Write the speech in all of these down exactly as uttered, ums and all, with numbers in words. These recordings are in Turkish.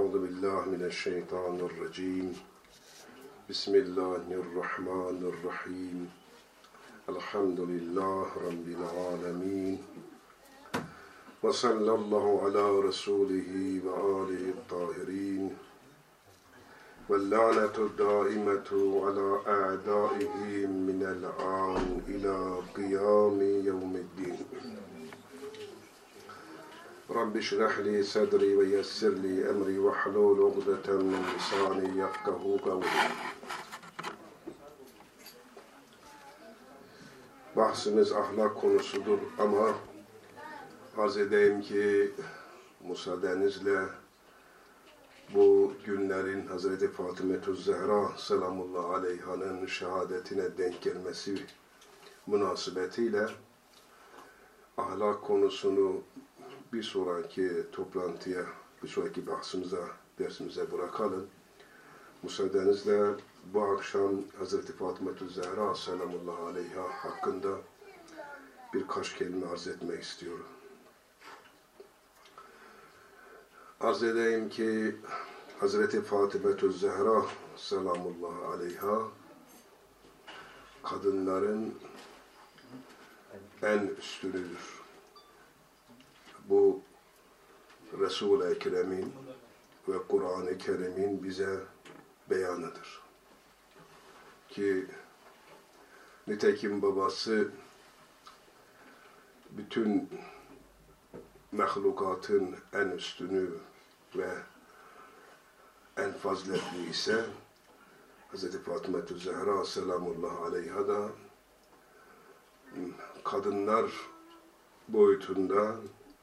Euzu billahi mineşşeytanirracim. Bismillahirrahmanirrahim. Elhamdülillahi Rabbil alemin. Ve sallallahu ala Resulihi ve alihi tahirin. Ve la'netu daimetu ala a'daihim minel an ila kıyami yevmiddin. Rabbi şrah li sadri ve yessir li emri ve hlul ugdeten min lisani yefkahu kavli. Bahsimiz ahlak konusudur ama arz edeyim ki müsaadenizle bu günlerin Hazreti Fatımetü Zehra selamullahi aleyhanın şehadetine denk gelmesi münasebetiyle ahlak konusunu bir sonraki toplantıya, bir sonraki bahsimize, dersimize bırakalım. Müsaadenizle bu akşam Hazreti Fatımetü Zehra selamullahi aleyha hakkında birkaç kelime arz etmek istiyorum. Arz edeyim ki Hazreti Fatımetü Zehra selamullahi aleyha kadınların en üstünüdür. Bu Resul-i Ekrem'in ve Kur'an-ı Kerim'in bize beyanıdır. Ki nitekim babası bütün mahlukatın en üstünü ve en faziletli ise Hazreti Fatımetü Zehra selamullahi aleyha da kadınlar boyutunda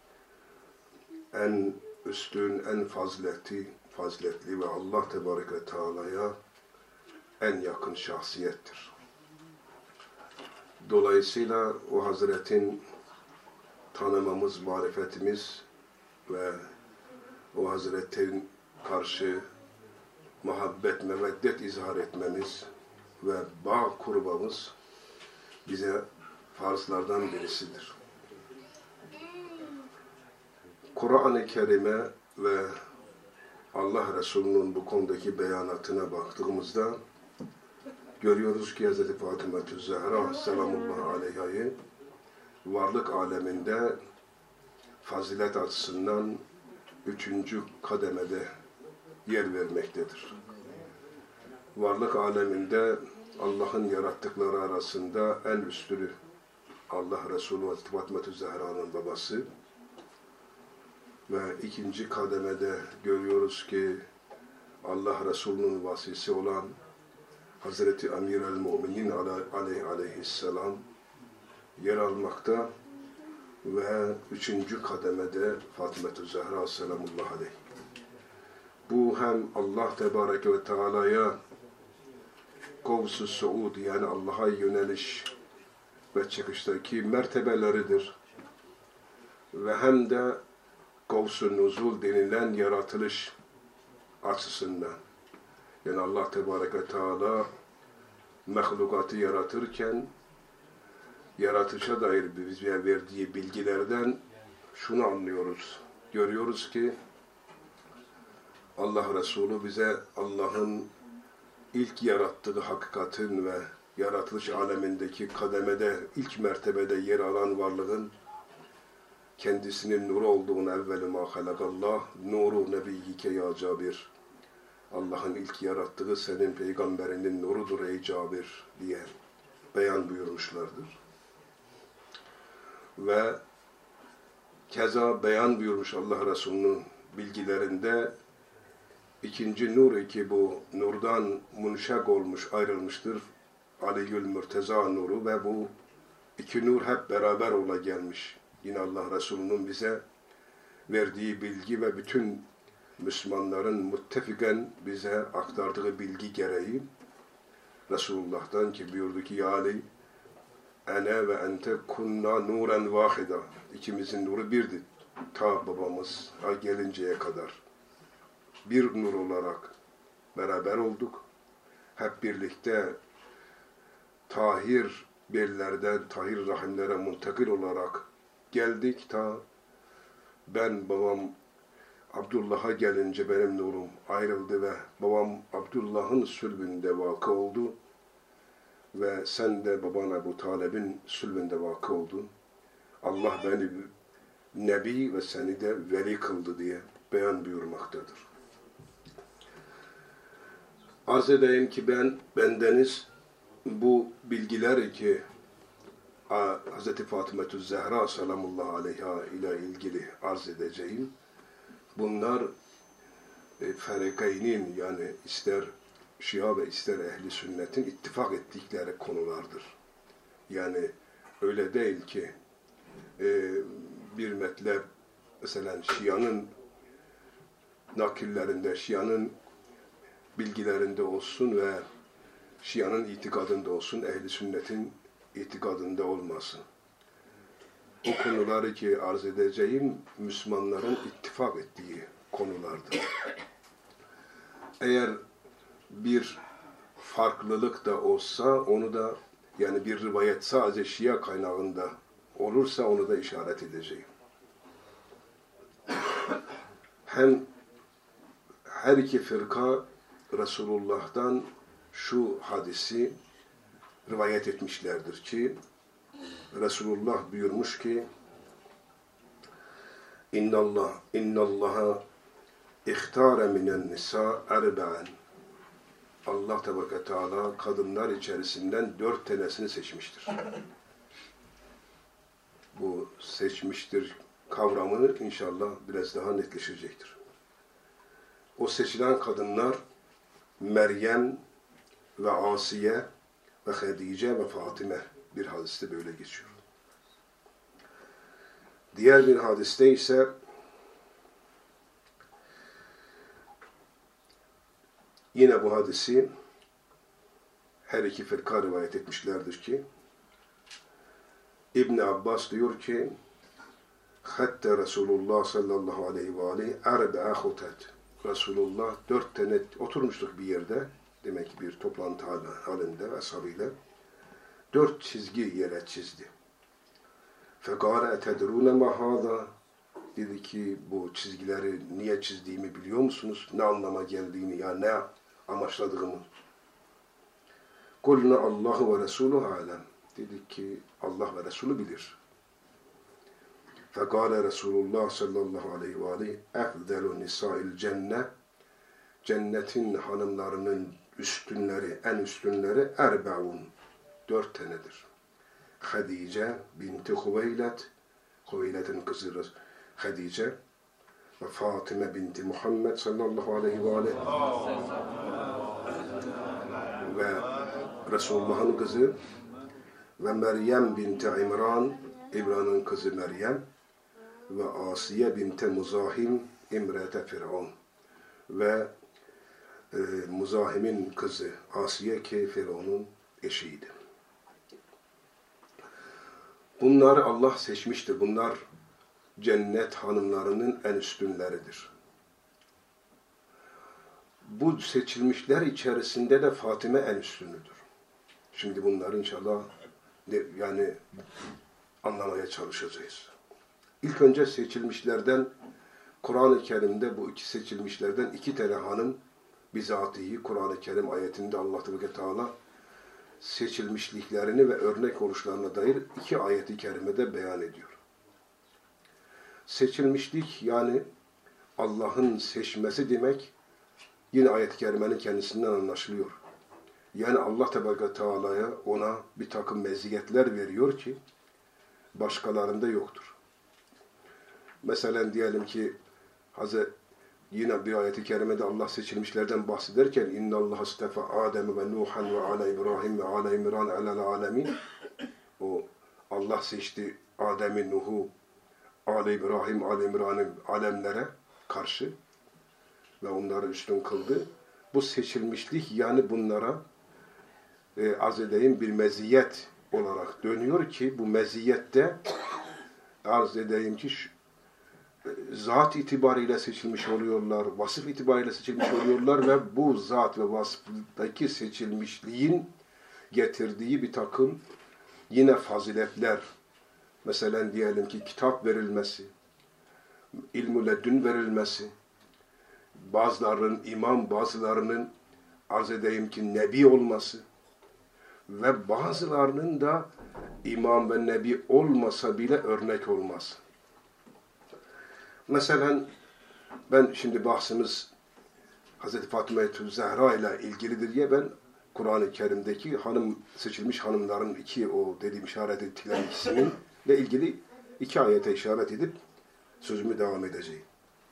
en üstün, en faziletli, faziletli ve Allah Tebarek ve Teala'ya en yakın şahsiyettir. Dolayısıyla o Hazretin tanımamız, marifetimiz ve o Hazretin karşı muhabbet, meveddet izhar etmemiz ve bağ kurmamız bize farzlardan birisidir. Kur'an-ı Kerim'e ve Allah Resulü'nün bu konudaki beyanatına baktığımızda görüyoruz ki Hz. Fatımetü Zehra selamullahi aleyha'yı varlık aleminde fazilet açısından üçüncü kademede yer vermektedir. Varlık aleminde Allah'ın yarattıkları arasında en üstünü Allah Resulü Hz. Fatımetü Zehra'nın babası. Ve ikinci kademede görüyoruz ki Allah Resulü'nün vasisi olan Hazreti Amir el-Mu'minin aleyh aleyhisselam yer almakta ve üçüncü kademede Fatımetü Zehra selamullahi aleyh. Bu hem Allah Tebareke ve Teala'ya Kavs-ı Suud yani Allah'a yöneliş ve çıkıştaki mertebeleridir. Ve hem de Kavs-ı Nuzul denilen yaratılış açısından. Yani Allah Tebarek ve Teala mahlukatı yaratırken yaratışa dair bize verdiği bilgilerden şunu anlıyoruz. Görüyoruz ki Allah Resulü bize Allah'ın ilk yarattığı hakikatin ve yaratılış alemindeki kademede, ilk mertebede yer alan varlığın kendisinin nuru olduğunu evveli ma halakallah, nuru nebiyyike ya Cabir. Allah'ın ilk yarattığı senin peygamberinin nurudur ey Cabir diye beyan buyurmuşlardır. Ve keza beyan buyurmuş Allah Resulü'nün bilgilerinde ikinci nur ki bu nurdan munşak olmuş, ayrılmıştır. Aliyül Mürteza nuru ve bu iki nur hep beraber ola gelmiş. Yine Allah Resulü'nün bize verdiği bilgi ve bütün Müslümanların muttefiken bize aktardığı bilgi gereği Resulullah'tan ki buyurdu ki ya Ali ene ve ente kunna nuren vahida. İkimizin nuru birdi. Ta babamız gelinceye kadar. Bir nur olarak beraber olduk. Hep birlikte tahir bellerden tahir rahimlere muntakil olarak geldik ta ben babam Abdullah'a gelince benim nurum ayrıldı ve babam Abdullah'ın sülbünde vakı oldu ve sen de baban Ebu Talib'in sülbünde vakı oldun. Allah beni Nebi ve seni de veli kıldı diye beyan buyurmaktadır. Arz edeyim ki ben, bendeniz bu bilgileri ki Hz. Fatıma-tü Zehra sallallahu aleyha ile ilgili arz edeceğim. Bunlar e, Ferikaynin yani ister Şia ve ister Ehli Sünnet'in ittifak ettikleri konulardır. Yani öyle değil ki e, bir metlep mesela Şia'nın nakillerinde, Şia'nın bilgilerinde olsun ve Şia'nın itikadında olsun, Ehli Sünnet'in itikadında olmasın. O konuları ki arz edeceğim, Müslümanların ittifak ettiği konulardır. Eğer bir farklılık da olsa, onu da yani bir rivayet sadece Şia kaynağında olursa onu da işaret edeceğim. Hem her iki fırka Resulullah'tan şu hadisi rivayet etmişlerdir ki Resulullah buyurmuş ki İnnallah innallaha ihtare minen nisa erba'en Allah Tebareke Teala kadınlar içerisinden dört tanesini seçmiştir. Bu seçmiştir kavramı inşallah biraz daha netleşecektir. O seçilen kadınlar Meryem ve Asiye ve Hadice ve Fatime bir hadiste böyle geçiyor. Diğer bir hadiste ise yine bu hadisi her iki fırka rivayet etmişlerdir ki İbn Abbas diyor ki hatta Resulullah sallallahu aleyhi ve aleyhi erbe'a hutet Resulullah dört tane oturmuştuk bir yerde demek ki bir toplantı halinde ashabıyla dört çizgi yere çizdi. Fekâle etedrûne ma hâzâ dedi ki bu çizgileri niye çizdiğimi biliyor musunuz? Ne anlama geldiğini ya ne amaçladığımı. Kulna Allahu ve Resulü alem. Dedik ki Allah ve Resulü bilir. Fekâle Resulullah sallallahu aleyhi ve aleyhi efdelu nisâil cennet cennetin hanımlarının üstünleri, en üstünleri erbe'un dört tanedir. Hadice binti Huveylet Huveylet'in kızı Hadice ve Fatime binti Muhammed sallallahu aleyhi ve aleyhi ve Resulullah'ın kızı ve Meryem binti İmran İmran'ın kızı Meryem ve Asiye binti Muzahim İmrete Firavun ve e, Muzahim'in kızı Asiye ki Firavun'un eşiydi. Bunları Allah seçmiştir. Bunlar cennet hanımlarının en üstünleridir. Bu seçilmişler içerisinde de Fatime en üstünüdür. Şimdi bunları inşallah yani anlamaya çalışacağız. İlk önce seçilmişlerden Kur'an-ı Kerim'de bu iki seçilmişlerden iki tane hanım bizatihi Kur'an-ı Kerim ayetinde Allah Teala seçilmişliklerini ve örnek oluşlarına dair iki ayet-i kerimede beyan ediyor. Seçilmişlik yani Allah'ın seçmesi demek yine ayet-i kerimenin kendisinden anlaşılıyor. Yani Allah Teala'ya ona bir takım meziyetler veriyor ki başkalarında yoktur. Mesela diyelim ki Hazreti yine bir ayet-i kerimede Allah seçilmişlerden bahsederken اِنَّ اللّٰهَ اسْتَفَى آدَمَ وَنُوحًا وَعَلَى İbrahim وَعَلَى İmran عَلَى الْعَالَمِينَ O Allah seçti Adem'i, Nuh'u, Ali İbrahim, Ali İmran'ı alemlere karşı ve onları üstün kıldı. Bu seçilmişlik yani bunlara e, arz edeyim bir meziyet olarak dönüyor ki bu meziyette arz edeyim ki şu, zat itibariyle seçilmiş oluyorlar, vasıf itibariyle seçilmiş oluyorlar ve bu zat ve vasıftaki seçilmişliğin getirdiği bir takım yine faziletler, mesela diyelim ki kitap verilmesi, ilm-ü ledün verilmesi, bazılarının imam, bazılarının arz edeyim ki nebi olması ve bazılarının da imam ve nebi olmasa bile örnek olması. Mesela ben şimdi bahsimiz Hazreti Fatıma-i Zehra ile ilgilidir diye ben Kur'an-ı Kerim'deki hanım seçilmiş hanımların iki o dediğim işaret ettiler ikisinin ile ilgili iki ayete işaret edip sözümü devam edeceğim.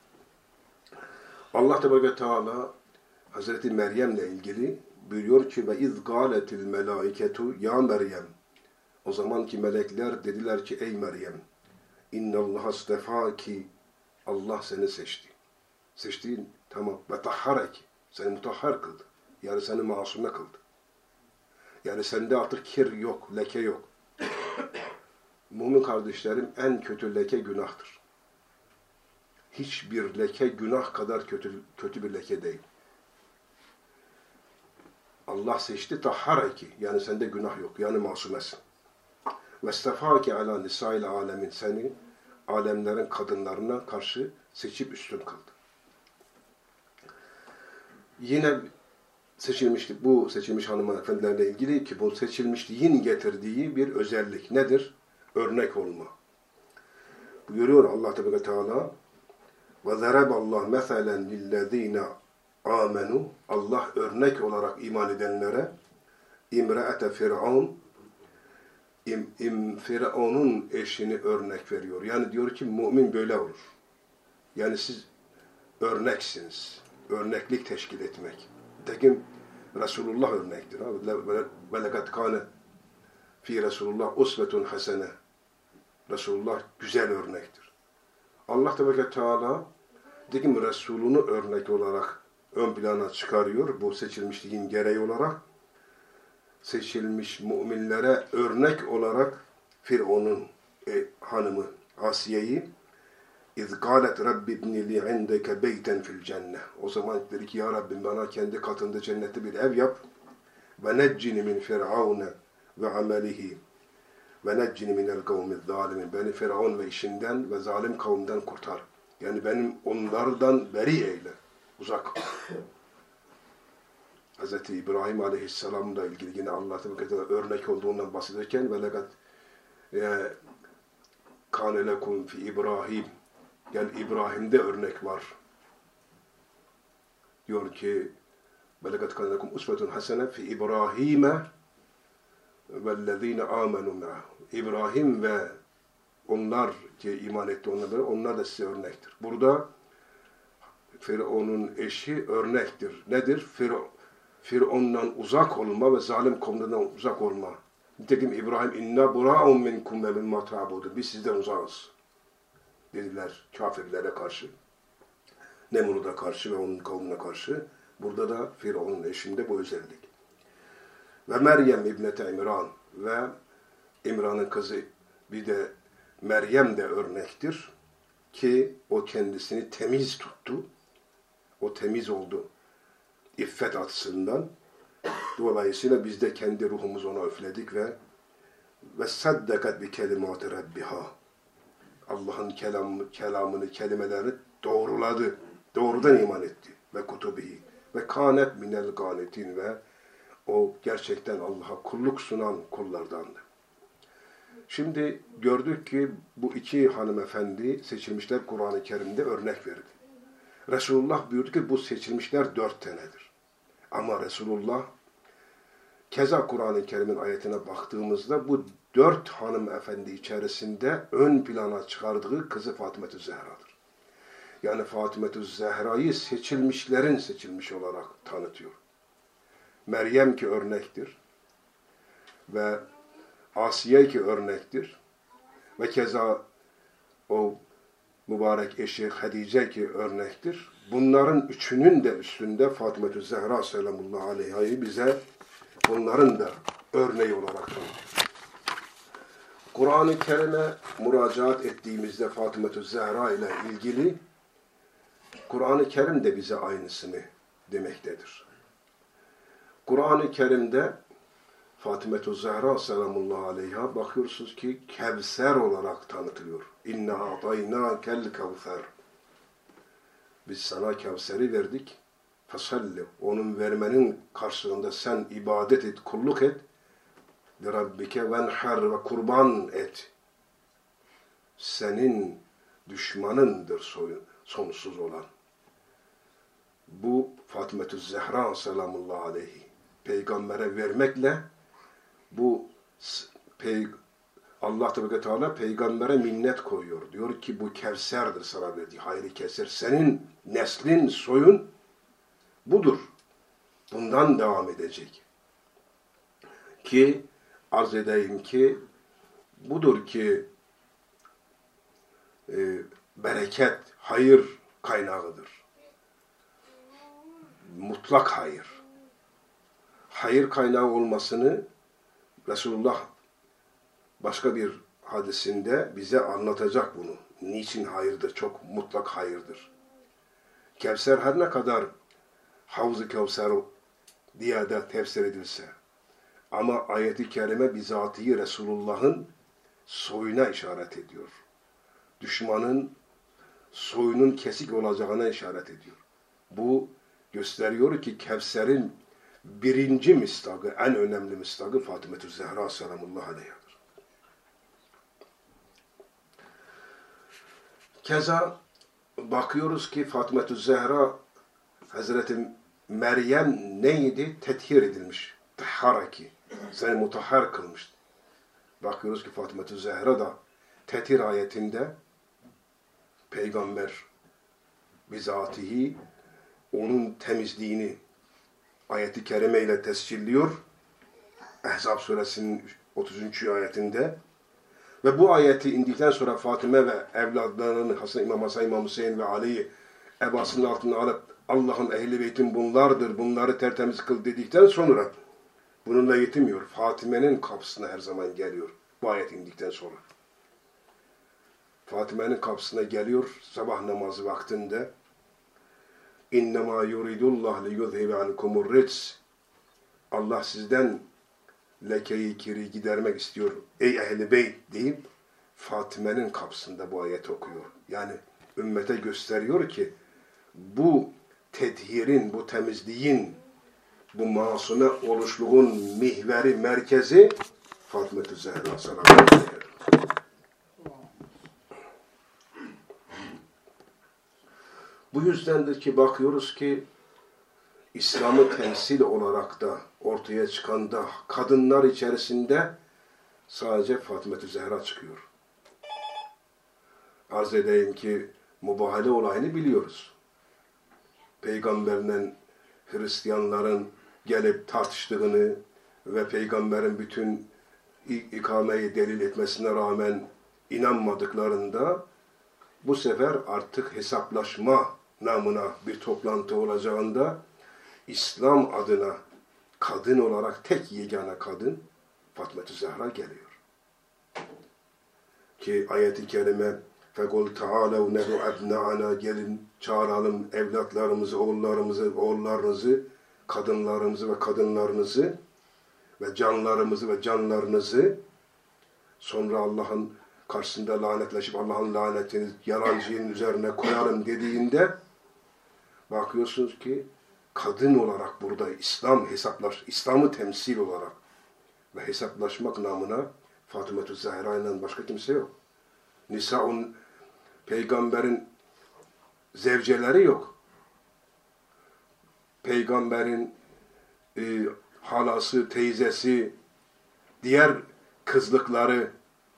Allah Tebareke Teala Hazreti Meryem'le ilgili buyuruyor ki ve iz gâletil melâiketu ya Meryem. O zamanki melekler dediler ki ey Meryem innallaha istefâki Allah seni seçti. Seçtiğin tamam ve tahharek seni mutahhar kıldı. Yani seni masume kıldı. Yani sende artık kir yok, leke yok. Mümin kardeşlerim en kötü leke günahtır. Hiçbir leke günah kadar kötü, kötü bir leke değil. Allah seçti tahhareki yani sende günah yok yani masumesin. Ve istefâki ala nisâil âlemin seni alemlerin kadınlarına karşı seçip üstün kıldı. Yine seçilmişlik, bu seçilmiş hanımefendilerle ilgili ki bu seçilmişliğin getirdiği bir özellik nedir? Örnek olma. Buyuruyor Allah Teala Teala ve zeraballahu meselen lillezine amenu Allah örnek olarak iman edenlere imraate Firavun im, im Firavun'un eşini örnek veriyor. Yani diyor ki mümin böyle olur. Yani siz örneksiniz. Örneklik teşkil etmek. Tekin Resulullah örnektir. Ve lekad kâne fi Resulullah usvetun hasene. Resulullah güzel örnektir. Allah Tebareke Teala tekin Resulunu örnek olarak ön plana çıkarıyor. Bu seçilmişliğin gereği olarak seçilmiş müminlere örnek olarak Firavun'un e, hanımı Asiye'yi اِذْ قَالَتْ رَبِّ اِبْنِ لِي عِنْدَكَ بَيْتًا فِي الْجَنَّةِ O zaman dedi ki ya Rabbim bana kendi katında cennette bir ev yap وَنَجِّنِ مِنْ فِرْعَوْنَ وَعَمَلِهِ وَنَجِّنِ مِنَ الْقَوْمِ الظَّالِمِينَ Beni Firavun ve işinden ve zalim kavimden kurtar. Yani benim onlardan beri eyle. Uzak. Hz. İbrahim Aleyhisselam'la ilgili yine Allah Teala örnek olduğundan bahsederken وَلَقَدْ كَانَ لَكُمْ فِي İbrahim Yani İbrahim'de örnek var. Diyor ki وَلَقَدْ كَانَ لَكُمْ اُسْوَةٌ حَسَنَةٌ فِي İbrahim'e وَالَّذ۪ينَ آمَنُوا مَعَهُ İbrahim ve onlar ki iman etti onlara, onlar da size örnektir. Burada Firavun'un eşi örnektir. Nedir? Firavun'dan uzak olma ve zalim kavminden uzak olma. Nitekim İbrahim inna bura'un minkum ve mimma ta'budun. Biz sizden uzağız. Dediler kafirlere karşı. Nemrut'a karşı ve onun kavmine karşı. Burada da Firavun'un eşinde bu özellik. Ve Meryem İbnete İmran ve İmran'ın kızı bir de Meryem de örnektir ki o kendisini temiz tuttu. O temiz oldu. İffet açısından. Dolayısıyla biz de kendi ruhumuzu ona üfledik ve ve saddakat bi kelimat-ı rabbiha. Allah'ın kelamı, kelamını, kelimelerini doğruladı. Doğrudan iman etti. Ve kutubihi. Ve kânet minel gânetin ve o gerçekten Allah'a kulluk sunan kullardandı. Şimdi gördük ki bu iki hanımefendi seçilmişler Kur'an-ı Kerim'de örnek verdi. Resulullah buyurdu ki bu seçilmişler dört tanedir. Ama Resulullah keza Kur'an-ı Kerim'in ayetine baktığımızda bu dört hanımefendi içerisinde ön plana çıkardığı kızı Fatıma-i Zehra'dır. Yani Fatıma-i Zehra'yı seçilmişlerin seçilmiş olarak tanıtıyor. Meryem ki örnektir ve Asiye ki örnektir ve keza o mübarek eşi Hadice ki örnektir. Bunların üçünün de üstünde Fatıma-i Zehra selamullahi aleyha'yı bize onların da örneği olarak tanıtıyor. Kur'an-ı Kerim'e müracaat ettiğimizde Fatıma-i Zehra ile ilgili Kur'an-ı Kerim de bize aynısını demektedir. Kur'an-ı Kerim'de Fatıma-i Zehra selamullahi aleyha bakıyorsunuz ki Kevser olarak tanıtılıyor. İnna a'taynâkel kevser. Biz sana Kevser'i verdik. Fesalli. Onun vermenin karşılığında sen ibadet et, kulluk et. Ve Rabbike venher ve kurban et. Senin düşmanındır soyun, sonsuz olan. Bu Fatımetü Zehra selamullahi aleyhi peygambere vermekle bu Allah Teala peygambere minnet koyuyor. Diyor ki bu Kevser'dir sana verdiği hayri Kevser. Senin neslin, soyun budur. Bundan devam edecek. Ki arz edeyim ki budur ki e, bereket, hayır kaynağıdır. Mutlak hayır. Hayır kaynağı olmasını Resulullah başka bir hadisinde bize anlatacak bunu. Niçin hayırdır? Çok mutlak hayırdır. Kevser her ne kadar Havz-ı Kevser diye de tefsir edilse ama ayet-i kerime bizatihi Resulullah'ın soyuna işaret ediyor. Düşmanın soyunun kesik olacağına işaret ediyor. Bu gösteriyor ki Kevser'in birinci mistagı, en önemli mistagı Fatımetü Zehra selamullahi aleyhadır. Keza bakıyoruz ki Fatımetü Zehra Hazreti Meryem neydi? Tethir edilmiş. Tehharaki. Seni mutahhar kılmıştı. Bakıyoruz ki Fatımetü Zehra da Tethir ayetinde Peygamber bizatihi onun temizliğini ayeti kerime ile tescilliyor. Ehzab suresinin otuzuncu ayetinde. Ve bu ayeti indikten sonra Fatıma ve evladlarını Hasan İmam Hasan İmam Hüseyin ve Ali'yi ebasının altına alıp Allah'ın ehli beytin bunlardır, bunları tertemiz kıl dedikten sonra bununla yetinmiyor. Fatime'nin kapısına her zaman geliyor. Bu ayet indikten sonra. Fatime'nin kapısına geliyor sabah namazı vaktinde. İnnemâ yuridullah liyuzhibe ankumur rics. Allah sizden lekeyi kiri gidermek istiyor. Ey ehli beyt deyip Fatime'nin kapısında bu ayeti okuyor. Yani ümmete gösteriyor ki bu tedhirin, bu temizliğin, bu masume oluşluğun mihveri, merkezi Fatımetü Zehra sallallahu aleyhi ve sellem. Bu yüzdendir ki bakıyoruz ki İslam'ı temsil olarak da ortaya çıkan da kadınlar içerisinde sadece Fatımetü Zehra çıkıyor. Arz edeyim ki mübahale olayını biliyoruz. Peygamberle Hristiyanların gelip tartıştığını ve Peygamberin bütün ikameyi delil etmesine rağmen inanmadıklarında bu sefer artık hesaplaşma namına bir toplantı olacağında İslam adına kadın olarak tek yegane kadın Fatımetü Zehra geliyor. Ki ayet-i kerime فَقُلْ تَعَالَوْ نَدُ اَبْنَعَنَا gelin çağıralım evlatlarımızı, oğullarımızı, oğullarınızı, kadınlarımızı ve kadınlarınızı ve canlarımızı ve canlarınızı sonra Allah'ın karşısında lanetleşip Allah'ın lanetini yalancının üzerine koyarım dediğinde bakıyorsunuz ki kadın olarak burada İslam hesaplaş, İslam'ı temsil olarak ve hesaplaşmak namına Fatımetü Zehra'yla başka kimse yok. Nisa'un peygamberin zevceleri yok. Peygamberin e, halası, teyzesi, diğer kızlıkları,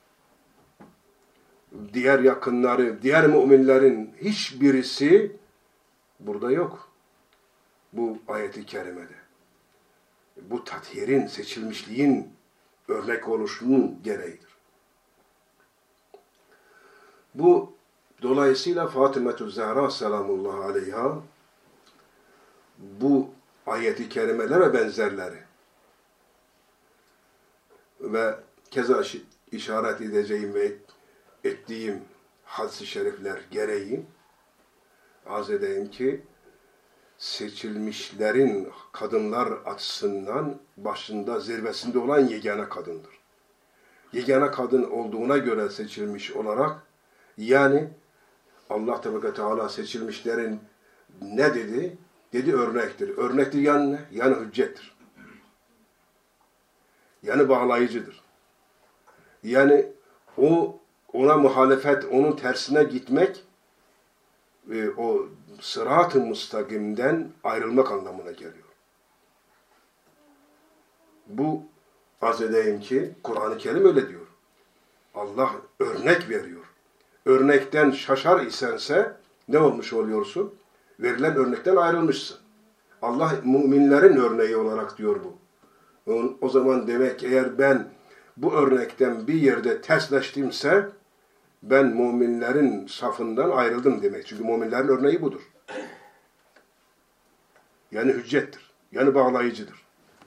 diğer yakınları, diğer müminlerin hiçbirisi burada yok. Bu ayet-i kerimede. Bu tathirin, seçilmişliğin örnek oluşunun gereğidir. Bu dolayısıyla Fatımetü Zehra selamullahi aleyha bu ayet-i kerimelere benzerleri ve keza işaret edeceğim ve ettiğim hadis-i şerifler gereği arz edeyim ki seçilmişlerin kadınlar açısından başında, zirvesinde olan yegane kadındır. Yegane kadın olduğuna göre seçilmiş olarak yani Allah Teala seçilmişlerin Ne dedi? Dedi örnektir. Örnektir yani ne? Yani hüccettir. Yani bağlayıcıdır. Yani o ona muhalefet, onun tersine gitmek e, o sırat-ı müstakimden ayrılmak anlamına geliyor. Bu arz edeyim ki Kur'an-ı Kerim öyle diyor. Allah örnek veriyor. Örnekten şaşar isense ne olmuş oluyorsun? Verilen örnekten ayrılmışsın. Allah müminlerin örneği olarak diyor bu. O zaman demek eğer ben bu örnekten bir yerde tersleştimse ben müminlerin safından ayrıldım demek. Çünkü müminlerin örneği budur. Yani hüccettir. Yani bağlayıcıdır.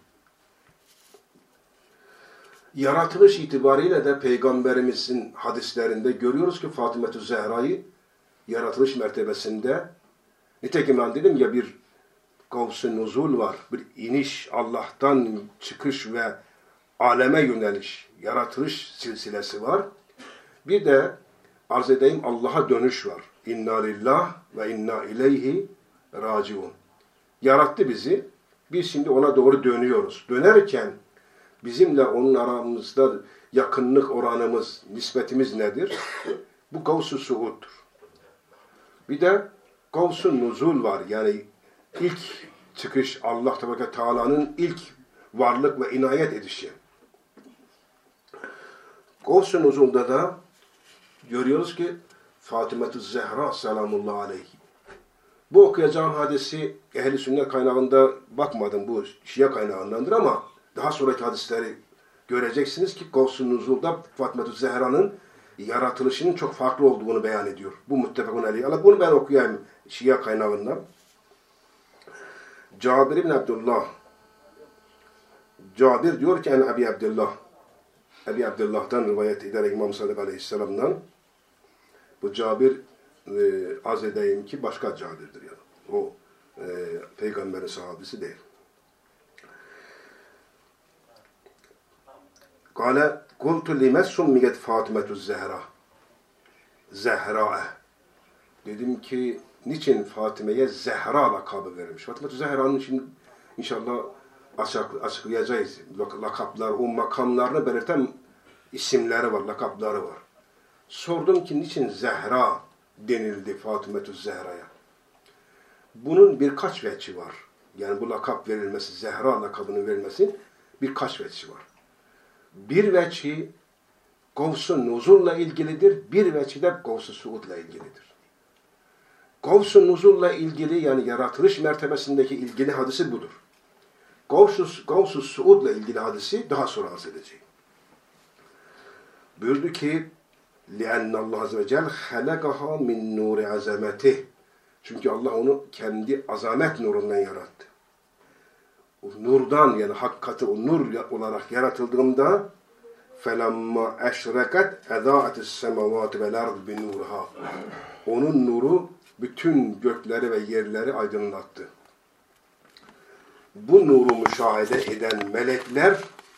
Yaratılış itibariyle de Peygamberimizin hadislerinde görüyoruz ki Fatıma-tü Zehra'yı yaratılış mertebesinde, nitekim ben dedim ya bir Gavs-ı Nuzul var, bir iniş, Allah'tan çıkış ve aleme yöneliş, yaratılış silsilesi var. Bir de arz edeyim Allah'a dönüş var. İnna lillah ve inna ileyhi raciun. Yarattı bizi, biz şimdi ona doğru dönüyoruz. Dönerken bizimle onun aramızda yakınlık oranımız, nispetimiz nedir? Bu Gavs-ı Suud'dur. Bir de Gavs-ı Nuzul var. Yani ilk çıkış Allah Teala'nın ilk varlık ve inayet edişi. Gavs-ı Nuzul'da da görüyoruz ki Fatıma-tü Zehra selamullahi aleyhi. Bu okuyacağım hadisi ehl-i sünnet kaynağında bakmadım, bu Şia kaynağındandır ama daha sonraki hadisleri göreceksiniz ki Gavs-ı Nuzul'da Fatıma-tü Zehra'nın yaratılışının çok farklı olduğunu beyan ediyor. Bu muttefakun aleyh. Allah bunu ben okuyayım Şia kaynağından. Cabir ibn Abdullah. Cabir diyor ki en Abi Abdullah. Abi Abdullah'tan rivayet ederek İmam Sadık Aleyhisselam'dan. Bu Cabir e, az edeyim ki başka Cabir'dir yani. O e, peygamberin sahabesi değil. Kale kultu lime summiyet Fatıma-tü Zehra. Zehra'e. Dedim ki niçin Fatime'ye Zehra lakabı verilmiş? Fatıma-tü Zehra'nın şimdi inşallah açıklayacağız. Lakaplar, o makamlarını belirten isimleri var, lakapları var. Sordum ki niçin Zehra denildi Fatıma-tü Zehra'ya? Bunun birkaç veci var. Yani bu lakap verilmesi, Zehra lakabının verilmesi birkaç veci var. Bir veci Gavs-ı Nuzul'la ilgilidir, bir veci de Gavs-ı Suud'la ilgilidir. Gavs-ı Nuzul'la ilgili yani yaratılış mertebesindeki ilgili hadisi budur. Gavs-ı Suud'la ilgili hadisi daha sonra arz edeceğim. Buyurdu ki لِأَنَّ اللّٰهَ عَزَّ وَجَلْ خَلَقَهَا مِنْ نُورِ عَزَمَتِهِ. Çünkü Allah onu kendi azamet nurundan yarattı. O nurdan yani hakikati o nur olarak yaratıldığında فَلَمَّا اَشْرَكَتْ اَذَاءَتِ السَّمَوَاتِ وَالْاَرْضِ بِنُورِهَا. Onun nuru bütün gökleri ve yerleri aydınlattı. Bu nuru müşahede eden melekler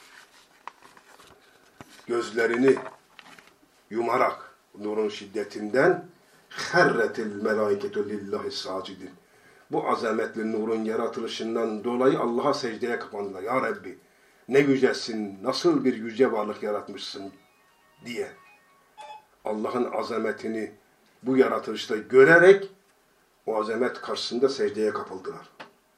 gözlerini yumarak nurun şiddetinden herretil melaiketu lillahi sacidin. Bu azametli nurun yaratılışından dolayı Allah'a secdeye kapandılar. Ya Rabbi ne yücesin, nasıl bir yüce varlık yaratmışsın diye. Allah'ın azametini bu yaratılışta görerek o azamet karşısında secdeye kapıldılar.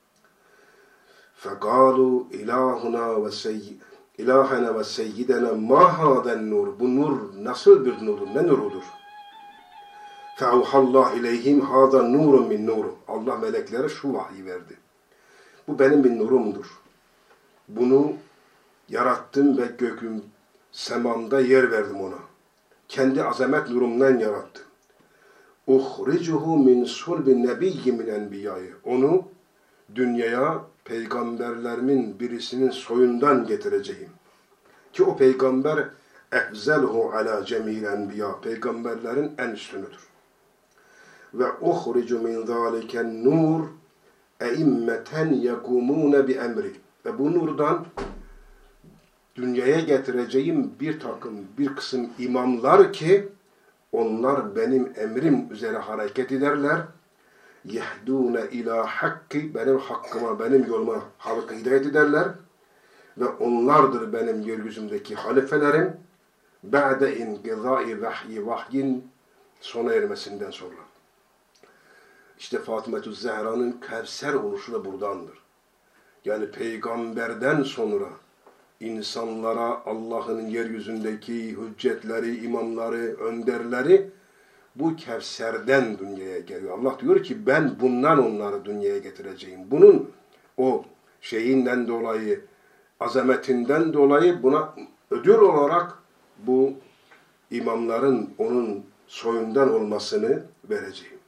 فَقَالُوا اِلَٰهُنَا وَسَيِّ İlahena ve seyyidena ma haden nur. Bu nur nasıl bir nurdur? Ne nurudur? Feuhallah ileyhim hada nurun min nuru. Allah meleklere şu vahyi verdi. Bu benim bir nurumdur. Bunu yarattım ve göküm, semamda yer verdim ona. Kendi azamet nurumdan yarattım. Uhricuhu min sulbi nebiyyi min enbiyayı. Onu dünyaya peygamberlerimin birisinin soyundan getireceğim. Ki o peygamber efzelhu ala cemil enbiya. Peygamberlerin en üstünüdür. Ve uhricu min zaliken nur eimmeten yekumune bi emri. Ve bu nurdan dünyaya getireceğim bir takım, bir kısım imamlar ki onlar benim emrim üzere hareket ederler. yehdûne ilâ hakki, benim hakkıma, benim yoluma halkı hidayet ederler ve onlardır benim yeryüzümdeki halifelerim ba'de ingizâi vahyi, vahyin sona ermesinden sonra. İşte Fatıma-tü Zehra'nın Kevser oluşu da buradandır. Yani peygamberden sonra insanlara Allah'ın yeryüzündeki hüccetleri, imamları, önderleri bu Kevser'den dünyaya geliyor. Allah diyor ki ben bundan onları dünyaya getireceğim. Bunun o şeyinden dolayı, azametinden dolayı buna ödül olarak bu imamların onun soyundan olmasını vereceğim.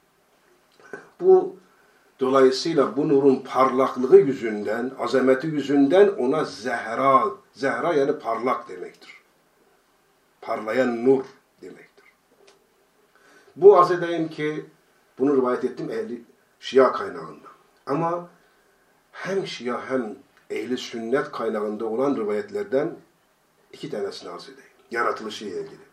Bu dolayısıyla bu nurun parlaklığı yüzünden, azameti yüzünden ona Zehra, Zehra yani parlak demektir. Parlayan nur demektir. Bu arz edeyim ki bunu rivayet ettim ehli Şia kaynağında. Ama hem Şia hem ehli sünnet kaynağında olan rivayetlerden iki tanesini arz edeyim. Yaratılışıyla ilgili.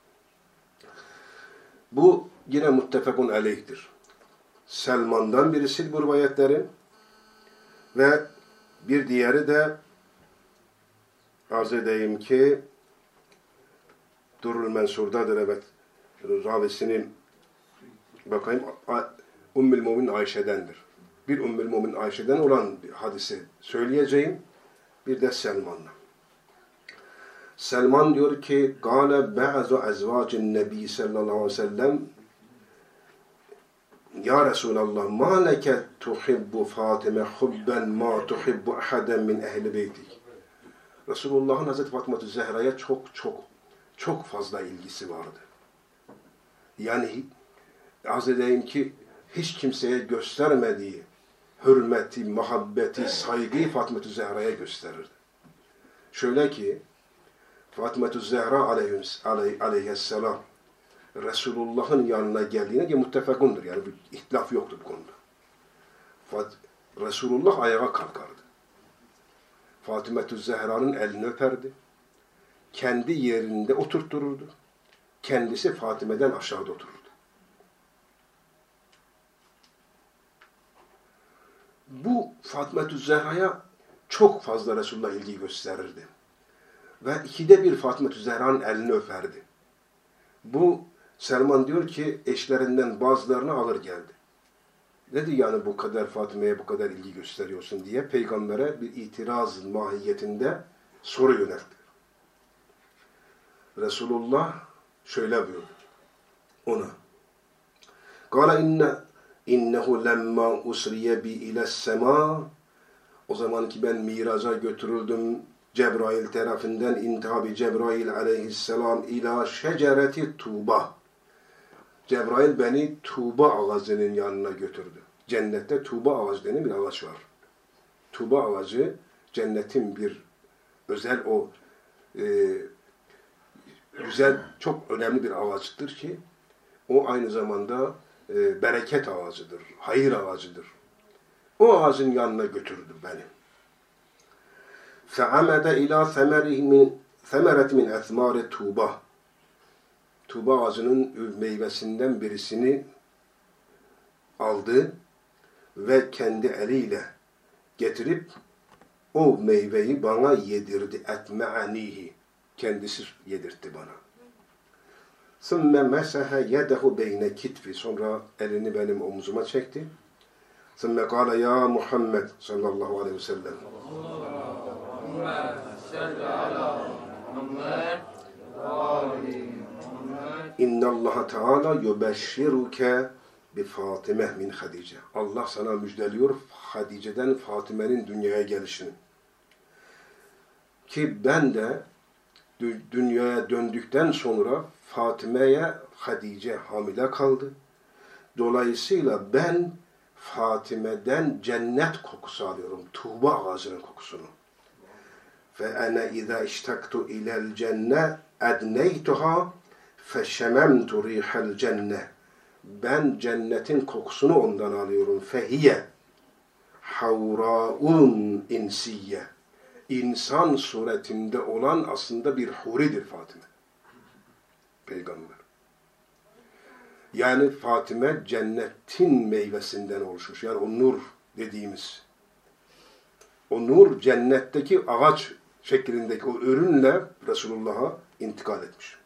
Bu yine muttefakun aleyhtir. Selman'dan birisi bu rivayetlerin ve bir diğeri de arz edeyim ki Durrul Mensur'dadır, evet. Ravisinin bakayım Ümmül Mu'min Ayşe'dendir. Bir Ümmül Mu'min Ayşe'den olan bir hadisi söyleyeceğim. Bir de Selman'la. Selman diyor ki Gâle ba'zu ezvâcin nebi sallallahu aleyhi ve sellem Ya Resulallah ma leke tuhibbu Fatime hubben ma tuhibbu ahaden min ehli beytik. Resulullah'ın Hazreti Fatıma-tü Zehra'ya çok çok çok fazla ilgisi vardı. Yani arz edeyim ki hiç kimseye göstermediği hürmeti, muhabbeti, saygıyı Fatıma-tü Zehra'ya gösterirdi. Şöyle ki Fatıma-tü Zehra aleyhisselam Resulullah'ın yanına geldiğine diye muttefekundur. Yani bir ihtilaf yoktur bu konuda. Resulullah ayağa kalkardı. Fatıma-tü Zehra'nın elini öperdi. Kendi yerinde oturttururdu. Kendisi Fatime'den aşağıda otururdu. Bu Fatıma-tü Zehra'ya çok fazla Resulullah ilgi gösterirdi. Ve ikide bir Fatıma-tü Zehra'nın elini öperdi. Bu Selman diyor ki eşlerinden bazılarını alır geldi. Dedi yani bu kadar Fatime'ye bu kadar ilgi gösteriyorsun diye peygambere bir itiraz mahiyetinde soru yöneltti. Resulullah şöyle buyurdu ona. Kâle inne innehu lemma usriye bi ile sema. O zaman ki ben miraca götürüldüm Cebrail tarafından, intihabi Cebrail aleyhisselam ila şecereti Tuğba. Cebrail beni Tuğba ağacının yanına götürdü. Cennette Tuğba ağacı denen bir ağaç var. Tuğba ağacı cennetin bir özel o e, güzel, çok önemli bir ağaçtır ki o aynı zamanda e, bereket ağacıdır, hayır ağacıdır. O ağacın yanına götürdü beni. فَعَمَدَ اِلَى ثَمَرَةٍ مِنْ اَثْمَارِ Tuğba. Tuğba ağacının meyvesinden birisini aldı ve kendi eliyle getirip o meyveyi bana yedirdi. اَتْمَعَنِيهِ. Kendisi yedirtti bana. ثُمَّ مَسَحَ يَدَهُ بَيْنَ كِتْفِ. Sonra elini benim omzuma çekti. ثُمَّ قَالَ يَا Muhammed sallallahu aleyhi ve sellem. İnna Allah Teala yubeşşiruke bi Fatime min Hadice. Allah sana müjdeliyor Hadice'den Fatime'nin dünyaya gelişini. Ki ben de dünyaya döndükten sonra Fatime'ye Hadice hamile kaldı. Dolayısıyla ben Fatime'den cennet kokusu alıyorum. Tuğba ağacının kokusunu. فَاَنَا اِذَا اِشْتَقْتُ اِلَى الْجَنَّةِ اَدْنَيْتُهَا فَشَمَمْتُ رِيحَ الْجَنَّةِ. Ben cennetin kokusunu ondan alıyorum. فَهِيَ حَوْرَاءٌ اِنْسِيَّ. İnsan suretinde olan aslında bir huridir Fatime. Peygamber. Yani Fatime cennetin meyvesinden oluşmuş. Yani o nur dediğimiz. O nur cennetteki ağaç şeklindeki o ürünle Resulullah'a intikal etmiş.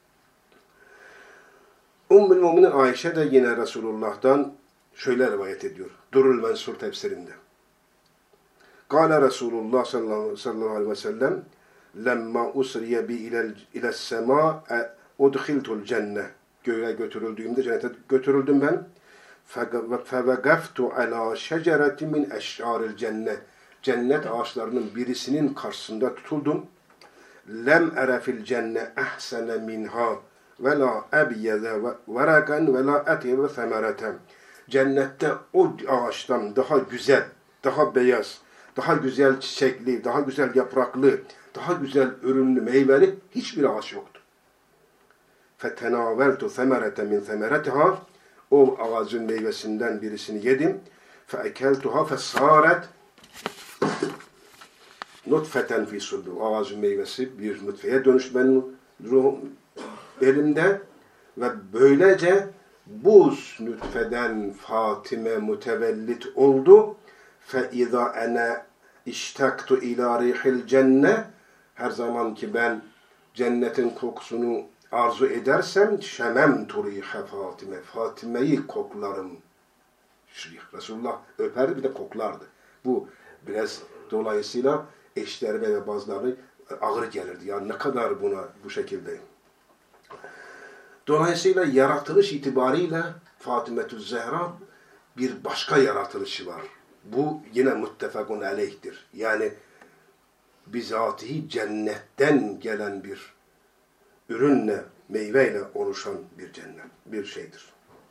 Ümmül Müminin Ayşe de yine Resulullah'tan şöyle rivayet ediyor. Durul Mensur tefsirinde. Kâle Resulullah sallallahu aleyhi ve sellem lemma usriye bi iles semâ'e udkhiltul cenne. Göğe götürüldüğümde cennete götürüldüm ben. Fevegeftu ala şecereti min eşşaril cennet. Cennet ağaçlarının birisinin karşısında tutuldum. Lem ere fil cenne ahsene minha ve la ebyeze veraken ve la etiye semereten. Cennette o ağaçtan daha güzel, daha beyaz, daha güzel çiçekli, daha güzel yapraklı, daha güzel ürünlü, meyveli hiçbir ağaç yoktu. فَتَنَاوَلْتُ ثَمَرَةً مِنْ ثَمَرَتِهَا. O ağacın meyvesinden birisini yedim. فَاَكَلْتُهَا فَسَارَتْ nutfeten fi sulbi. O ağacın meyvesi bir nutfeye dönüştü benim ruhum, elimde ve böylece bu nutfeden Fatime mütevellit oldu. فَاِذَا اَنَا اِشْتَقْتُ اِلَى رِيحِ الْجَنَّةِ. Her zaman ki ben cennetin kokusunu arzu edersem şememtu rihe Fatime. Fatime'yi koklarım. Resulullah öperdi bir de koklardı. Bu biraz dolayısıyla eşlerine ve bazıları ağır gelirdi. Yani ne kadar buna bu şekilde. Dolayısıyla yaratılış itibariyle Fatimetü Zehra bir başka yaratılışı var. Bu yine muttefakun aleyhtir. Yani bizatihi cennetten gelen bir ürünle, meyveyle oluşan bir cennet, bir şeydir.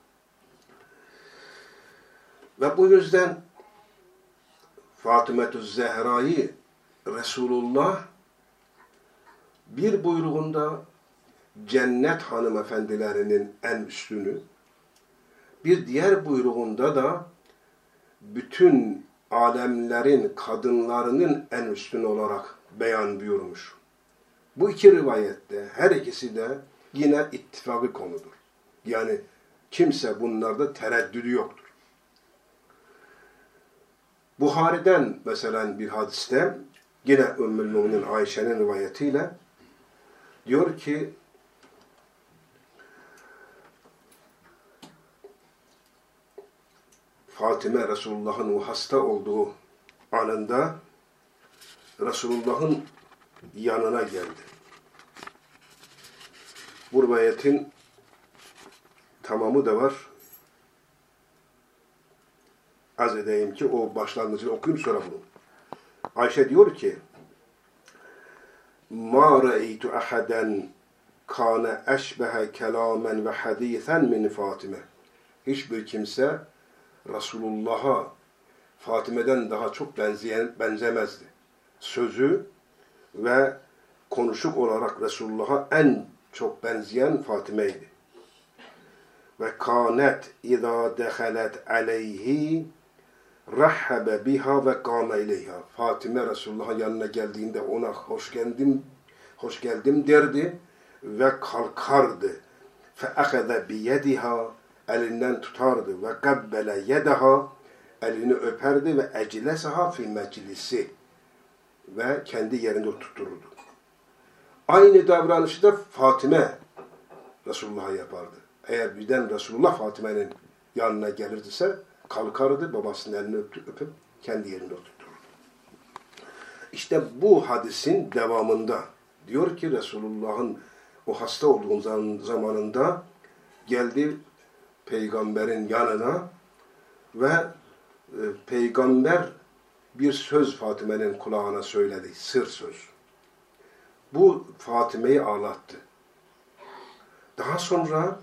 Ve bu yüzden Fatimetü Zehra'yı Resulullah bir buyruğunda cennet hanımefendilerinin en üstünü, bir diğer buyruğunda da bütün alemlerin kadınlarının en üstün olarak beyan buyurmuş. Bu iki rivayette her ikisi de yine ittifakı konudur. Yani kimse bunlarda tereddüdü yoktur. Buhari'den mesela bir hadiste yine Ümmül Müminin Ayşe'nin rivayetiyle diyor ki Fatime Resulullah'ın o hasta olduğu anında Resulullah'ın yanına geldi. Bu rivayetin tamamı da var. Az edeyim ki o başlangıcını okuyayım sonra bunu. Ayşe diyor ki مَا رَأَيْتُ أَحَدًا كَانَ أَشْبَهَ كَلَامًا وَحَد۪يثًا min Fatime. Hiçbir kimse Resulullah'a Fatime'den daha çok benzeyen, benzemezdi. Sözü ve konuşuk olarak Resulullah'a en çok benzeyen Fatime'ydi. Ve kânet izâ dehalet aleyhi rahhabe biha ve kâme ileyha. Fatime Resulullah'ın yanına geldiğinde ona hoş geldim, hoş geldim derdi ve kalkardı. Fe ahada bi yediha, elinden tutardı ve kabbele yedaha, elini öperdi ve eclesaha fi meclisi ve kendi yerinde oturturdu. Aynı davranışı da Fatime Resulullah'a yapardı. Eğer birden Resulullah Fatime'nin yanına gelirdiyse kalkardı, babasının elini öpüp, öpüp kendi yerinde oturturdu. İşte bu hadisin devamında diyor ki Resulullah'ın o hasta olduğu zamanında geldi peygamberin yanına ve e, peygamber bir söz Fatime'nin kulağına söyledi, sır söz. Bu Fatime'yi ağlattı. Daha sonra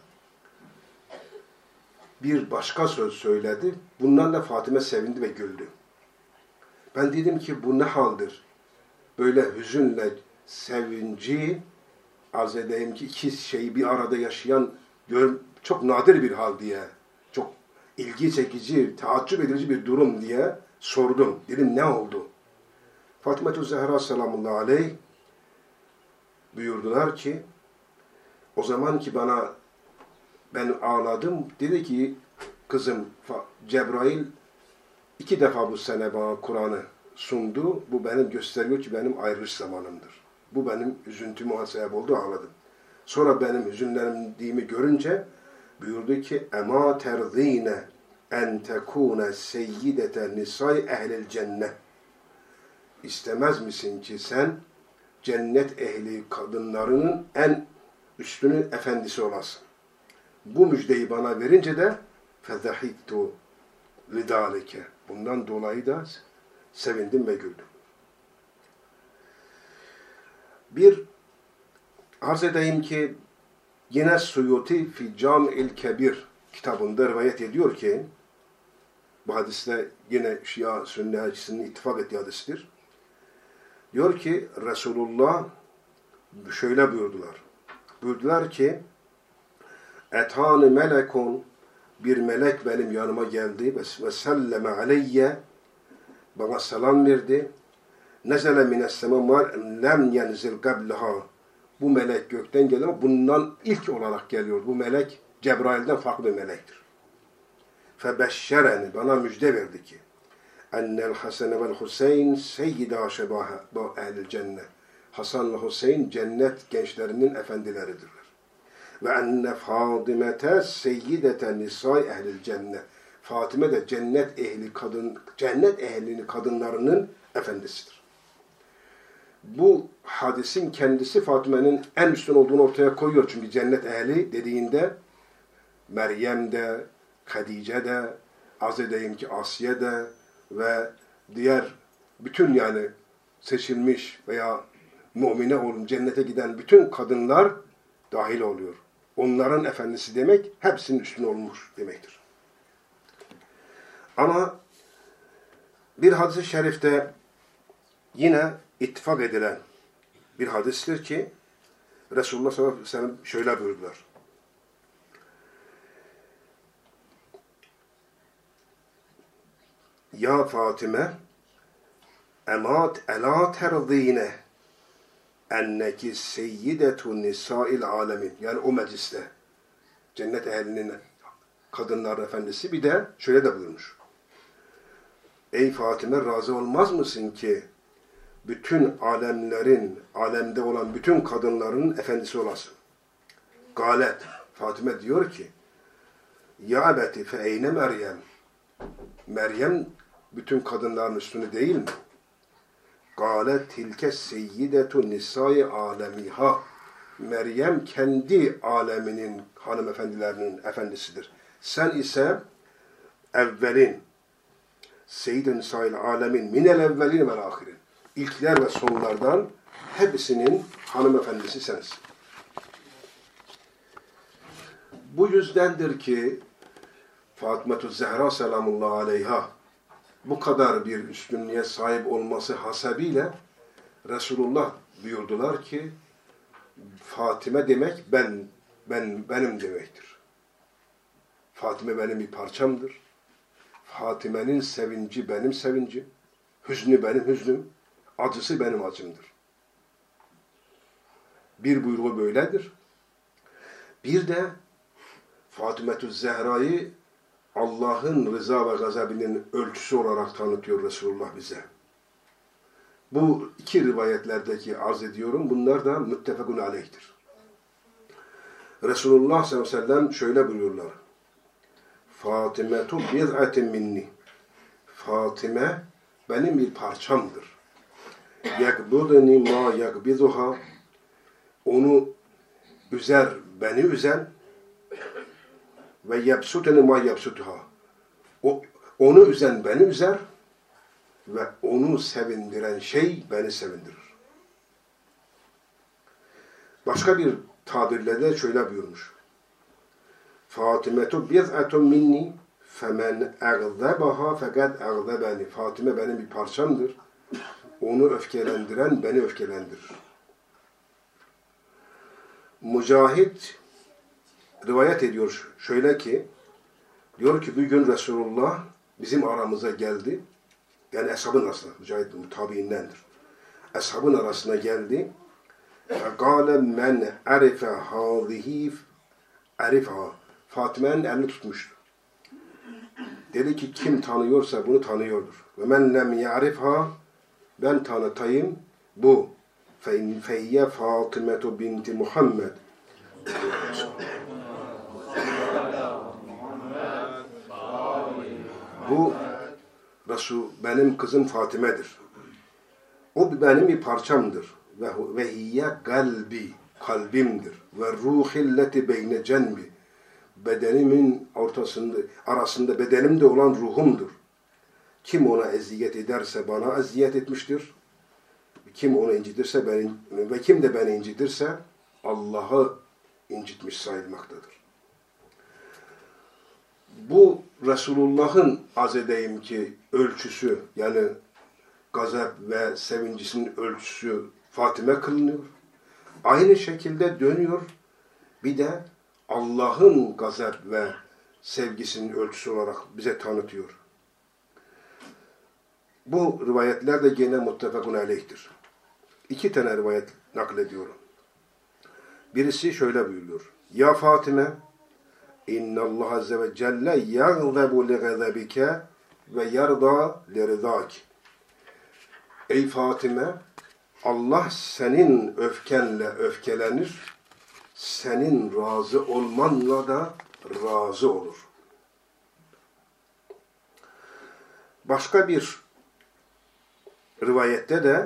bir başka söz söyledi. Bundan da Fatime sevindi ve güldü. Ben dedim ki bu ne haldir? Böyle hüzünle sevinci, arz edeyim ki iki şeyi bir arada yaşayan çok nadir bir hal diye, çok ilgi çekici, taaccüp edici bir durum diye sordum. Dedim ne oldu? Fatimetü Zehra selamullahi aleyh buyurdular ki o zaman ki bana ben ağladım. Dedi ki kızım Cebrail iki defa bu sene bana Kur'an'ı sundu. Bu benim gösteriyor ki benim ayrılış zamanımdır. Bu benim üzüntüme sebep oldu, ağladım. Sonra benim hüzünlendiğimi görünce buyurdu ki ema terzine en tekune seyyidete nisai ehlil cennet. İstemez misin ki sen cennet ehli kadınlarının en üstünün efendisi olasın. Bu müjdeyi bana verince de fezahiktu lidalike. Bundan dolayı da sevindim ve güldüm. Bir arz edeyim ki yine Suyuti fi Cam'il Kebir kitabında rivayet ediyor ki bu hadiste yine Şia Sünni açısından ittifak ettiği hadistir. Diyor ki Resulullah şöyle buyurdular. Buyurdular ki etani melekun, bir melek benim yanıma geldi ve selleme aleyye, bana selam verdi. Nezele mines sema lem yenzil qablaha. Bu melek gökten geliyor ama bundan ilk olarak geliyor. Bu melek Cebrail'den farklı bir melektir. Febeşşereni, bana müjde verdi ki ennel Hasene vel Hüseyin seyyida şebaha ehlil cennet. Hasan ve Hüseyin cennet gençlerinin efendileridirler. Ve enne Fatimete seyyidete nisai ehlil cennet. Fatime de cennet ehli kadın, cennet ehlinin kadınlarının efendisidir. Bu hadisin kendisi Fatime'nin en üstün olduğunu ortaya koyuyor. Çünkü cennet ehli dediğinde Meryem de, Hadice de, az edeyim ki Asiye de ve diğer bütün yani seçilmiş veya mümine olun cennete giden bütün kadınlar dahil oluyor. Onların efendisi demek hepsinin üstün olmuş demektir. Ama bir hadis-i şerifte yine ittifak edilen bir hadistir ki Resulullah sallallahu aleyhi ve sellem şöyle buyurdular. Ya Fatime emat ela terzine enneki seyyidetu nisa'il alemin. Yani o mecliste cennet ehlinin kadınlar efendisi bir de şöyle de buyurmuş. Ey Fatime razı olmaz mısın ki bütün alemlerin, alemde olan bütün kadınların efendisi olasın? Galet. Fatime diyor ki ya ebeti fe eyne Meryem. Meryem bütün kadınların üstünü değil mi? Galet tilke seyyidetu nisai alemiha. Meryem kendi aleminin hanımefendilerinin efendisidir. Sen ise evvelin seyyid-i nisai alemin minel evvelin vel ahirin. İlkler ve sonlardan hepsinin hanımefendisi sensin. Bu yüzdendir ki Fatıma-tü Zehra selamullahi aleyha bu kadar bir üstünlüğe sahip olması hasebiyle Resulullah buyurdular ki Fatime demek ben, ben benim demektir. Fatime benim bir parçamdır. Fatime'nin sevinci benim sevincim. Hüznü benim hüznüm. Acısı benim acımdır. Bir buyruğu böyledir. Bir de Fatıma-tü Zehra'yı Allah'ın rıza ve gazabının ölçüsü olarak tanıtıyor Resulullah bize. Bu iki rivayetlerdeki arz ediyorum. Bunlar da müttefekun aleyhtir. Resulullah sallallahu aleyhi ve sellem şöyle buyuruyorlar. Fatimetu bid'atin minni. Fatime benim bir parçamdır. Yakbudni ma yakbiduha. Onu üzer, beni üzen ve yabsutni ma yabsutuha. O, onu üzen beni üzer ve onu sevindiren şey beni sevindirir. Başka bir tabirle de şöyle buyurmuş. Fatimetu bid'atun minni femen eğzebaha fekad eğzebeni. Fatime benim bir parçamdır. Onu öfkelendiren beni öfkelendirir. Mücahit rivayet ediyor şöyle ki, diyor ki bir gün Resulullah bizim aramıza geldi. Yani eshabın arasına, Mücahit tabiindendir. Eshabın arasına geldi. فَقَالَ مَنْ عَرِفَ هَذِهِ عَرِفَهَا Fatime'nin elini tutmuştu. Dedi ki kim tanıyorsa bunu tanıyordur. Ve men lem ya'rifha, ben tanıtayım bu. Fe feyye Fatımetu binti Muhammed. Bu Resul, benim kızım Fatime'dir. O benim bir parçamdır. Ve ve hiyye kalbi, kalbimdir. Ve ruhilleti beyne cenbi, bedenimin ortasında, arasında bedenimde olan ruhumdur. Kim ona eziyet ederse bana eziyet etmiştir. Kim onu incitirse beni, ve kim de beni incitirse Allah'ı incitmiş sayılmaktadır. Bu Resulullah'ın az edeyim ki ölçüsü, yani gazap ve sevincisinin ölçüsü Fatime kılınıyor. Aynı şekilde dönüyor. Bir de Allah'ın gazap ve sevgisinin ölçüsü olarak bize tanıtıyor. Bu rivayetler de gene muttefakun aleyhtir. İki tane rivayet naklediyorum. Birisi şöyle buyuruyor. Ya Fatime, İnnallah azze ve celle yagzabu li gazabike ve yarda li rızaki. Ey Fatime, Allah senin öfkenle öfkelenir, senin razı olmanla da razı olur. Başka bir rivayette de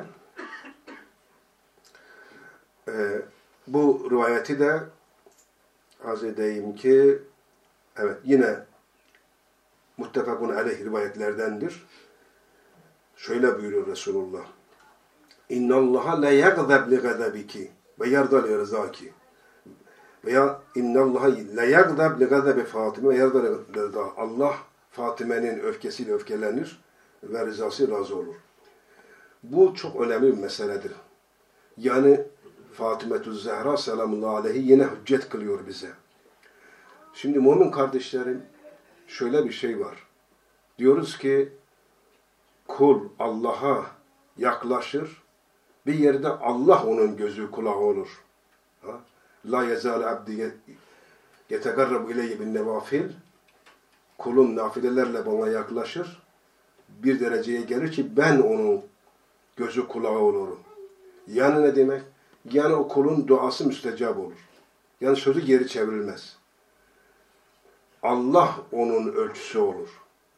e, bu rivayeti de az edeyim ki evet yine muttefakun aleyh rivayetlerdendir. Şöyle buyuruyor Resulullah. İnnallaha la yagzab li gazabiki ve yarda li rızaki. Veya innallaha la yagzab li gazabi Fatime ve yarda li rıza. Allah Fatime'nin öfkesiyle öfkelenir ve rızası razı olur. Bu çok önemli bir meseledir. Yani Fatimetü Zehra selamullahi aleyhi yine hüccet kılıyor bize. Şimdi mümin kardeşlerim, şöyle bir şey var. Diyoruz ki kul Allah'a yaklaşır, bir yerde Allah onun gözü kulağı olur. La yezâle abdi yetegarrabu ileyye bin nevafil. Kulum nafilelerle bana yaklaşır, bir dereceye gelir ki ben onun gözü kulağı olurum. Yani ne demek? Yani o kulun duası müstecab olur. Yani sözü geri çevrilmez. Allah onun ölçüsü olur.